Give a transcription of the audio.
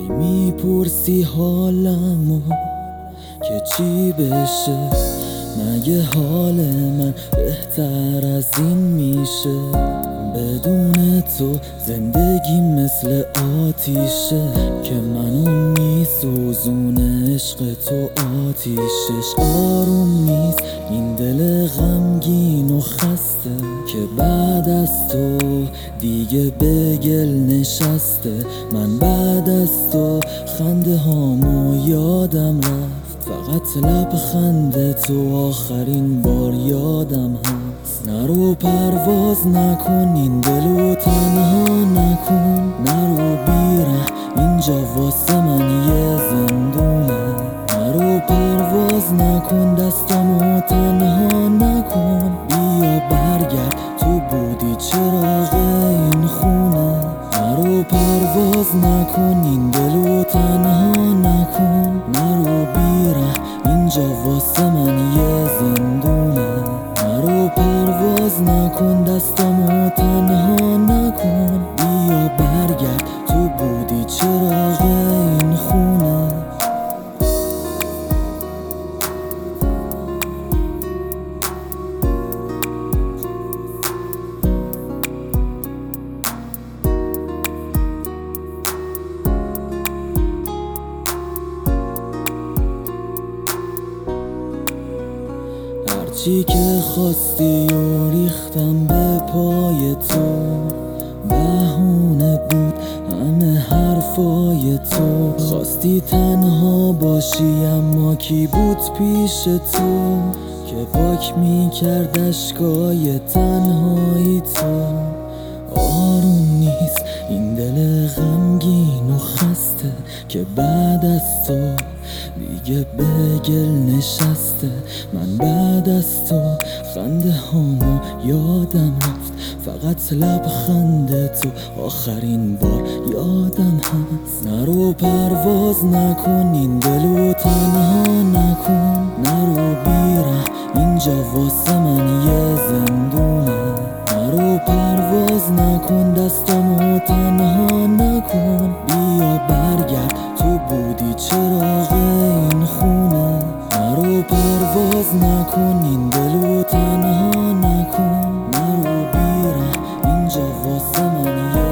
میپرسی حالمو که چی بشه، مگه حال من بهتر از این میشه؟ بدون تو زندگی مثل آتیشه که منو میسوزونه. عشق تو آتیشش آروم نیست، این دل غمگین و خسته که بعد از تو دیگه به گل نشسته. من بعد از تو خنده هامو یادم رفت، فقط لبخند تو آخرین بار یادم هست. نرو پرواز نکن، این دلو تنها نکن. نرو بیره، اینجا واسه من یه زندونه. نرو پرواز نکن، دستامو تنها نکن. بیا برگرد، تو بودی چراغ این خونه. نرو پرواز نکن، این دلو تنها نکن. نرو بیره، اینجا واسه من یه زندونه. نرو پرواز نکن، دستامو تنها نکن. بیا برگرد، تو بودی چراغ این خونه. هرچی که خواستی و ریختم به پای تو، بهونه بود همه حرفای تو. خواستی تنها باشی اما کی بود پیش تو که پاک میکرد اشکای تنهایی تو؟ آروم نیست این دل غمگین و خسته که بعد از تو دیگه به گل نشسته. من بعد از تو خنده هامو یادم رفت، فقط لبخند تو آخرین بار یادم هست. نرو پرواز نکن، این دلو تنها نکن. نرو بیره، اینجا واسه من یه زندونه. نرو پرواز نکن، دستامو تنها نکن. بیا برگرد، تو بودی چراغ این خونه. نرو پرواز نکن، این دلو تنها نکن. نرو بیره، اینجا واسه من